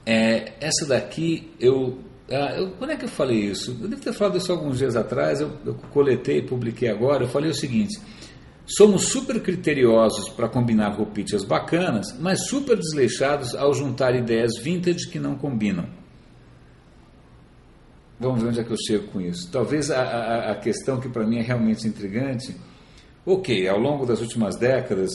Essa daqui, quando é que eu falei isso? Eu devo ter falado isso alguns dias atrás, eu coletei e publiquei agora. Eu falei o seguinte: somos super criteriosos para combinar roupitas bacanas, mas super desleixados ao juntar ideias vintage que não combinam. Vamos ver onde é que eu chego com isso. Talvez a questão que para mim é realmente intrigante, ao longo das últimas décadas,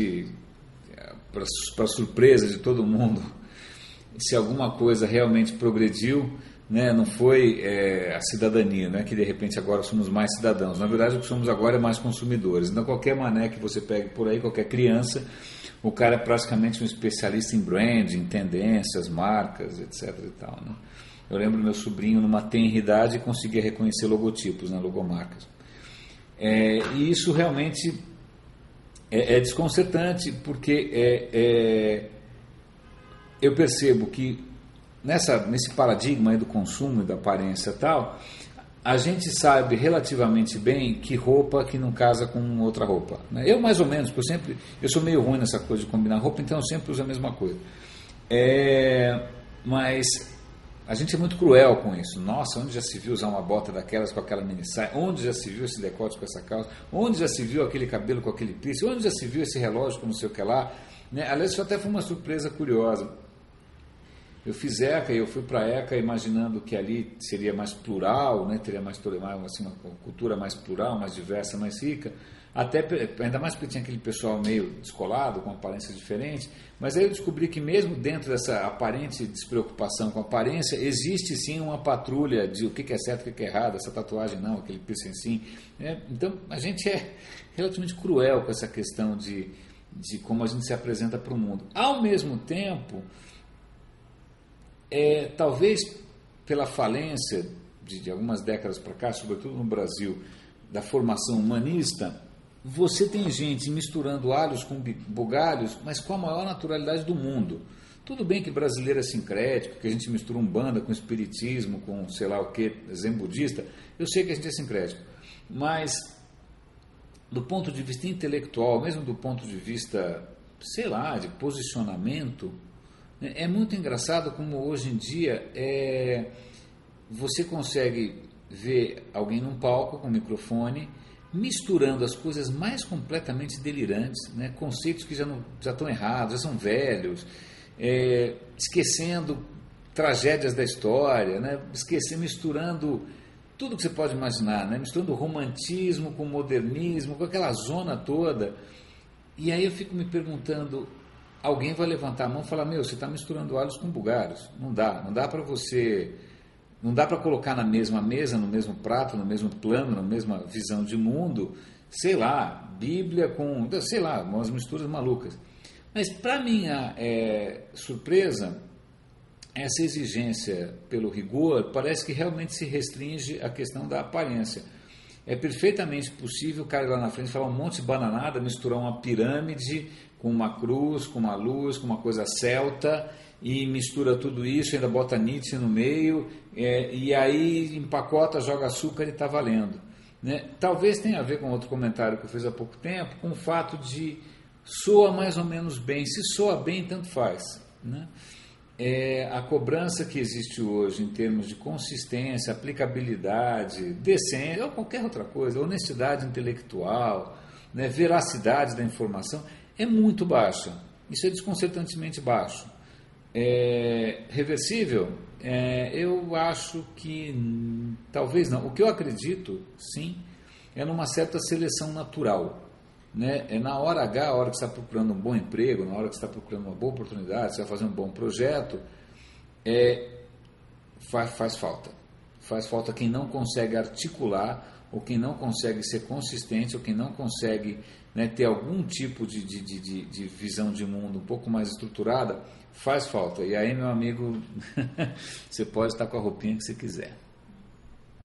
para surpresa de todo mundo, se alguma coisa realmente progrediu, né, não foi a cidadania, né, que de repente agora somos mais cidadãos. Na verdade, o que somos agora é mais consumidores. Então, qualquer mané que você pegue por aí, qualquer criança, o cara é praticamente um especialista em branding, em tendências, marcas, etc. e tal, né? Eu lembro do meu sobrinho, numa tenra idade, conseguia reconhecer logotipos, né, logomarcas. E isso realmente é desconcertante, porque eu percebo que nesse paradigma aí do consumo e da aparência e tal, a gente sabe relativamente bem que roupa que não casa com outra roupa, né? Eu mais ou menos, porque eu sou meio ruim nessa coisa de combinar roupa, então eu sempre uso a mesma coisa. Mas a gente é muito cruel com isso. Nossa, onde já se viu usar uma bota daquelas com aquela mini saia? Onde já se viu esse decote com essa calça? Onde já se viu aquele cabelo com aquele piercing? Onde já se viu esse relógio com não sei o que lá? Né? Aliás, isso até foi uma surpresa curiosa. Eu fiz ECA e eu fui para a ECA imaginando que ali seria mais plural, né? Teria mais assim, uma cultura mais plural, mais diversa, mais rica. Ainda mais porque tinha aquele pessoal meio descolado, com aparência diferente. Mas aí eu descobri que mesmo dentro dessa aparente despreocupação com a aparência, existe sim uma patrulha de o que é certo e o que é errado, essa tatuagem não, aquele piercing sim. Então a gente é relativamente cruel com essa questão de como a gente se apresenta para o mundo. Ao mesmo tempo, talvez pela falência de algumas décadas para cá, sobretudo no Brasil, da formação humanista, você tem gente misturando alhos com bugalhos, mas com a maior naturalidade do mundo. Tudo bem que brasileiro é sincrético, que a gente mistura umbanda com espiritismo, com sei lá o que, zen budista. Eu sei que a gente é sincrético, mas do ponto de vista intelectual, mesmo do ponto de vista, sei lá, de posicionamento, é muito engraçado como hoje em dia você consegue ver alguém num palco com um microfone misturando as coisas mais completamente delirantes, né? Conceitos que já estão errados, já são velhos, esquecendo tragédias da história, né? Misturando tudo que você pode imaginar, né? Misturando romantismo com modernismo, com aquela zona toda. E aí eu fico me perguntando, alguém vai levantar a mão e falar, você está misturando alhos com bugalhos. Não dá para você... Não dá para colocar na mesma mesa, no mesmo prato, no mesmo plano, na mesma visão de mundo, sei lá, Bíblia com, sei lá, umas misturas malucas. Mas, para minha surpresa, essa exigência pelo rigor parece que realmente se restringe à questão da aparência. É perfeitamente possível o cara lá na frente falar um monte de bananada, misturar uma pirâmide com uma cruz, com uma luz, com uma coisa celta, e mistura tudo isso, ainda bota Nietzsche no meio, e aí empacota, joga açúcar e está valendo, né? Talvez tenha a ver com outro comentário que eu fiz há pouco tempo, com o fato de soa mais ou menos bem. Se soa bem, tanto faz, né? A cobrança que existe hoje em termos de consistência, aplicabilidade, decência, ou qualquer outra coisa, honestidade intelectual, né, veracidade da informação, é muito baixa. Isso é desconcertantemente baixo. Reversível? Eu acho que talvez não. O que eu acredito, sim, é numa certa seleção natural, né? Na hora H, a hora que você está procurando um bom emprego, na hora que você está procurando uma boa oportunidade, você vai fazer um bom projeto, faz falta. Faz falta quem não consegue articular, ou quem não consegue ser consistente, ou quem não consegue, né, ter algum tipo de visão de mundo um pouco mais estruturada. Faz falta. E aí, meu amigo, você pode estar com a roupinha que você quiser.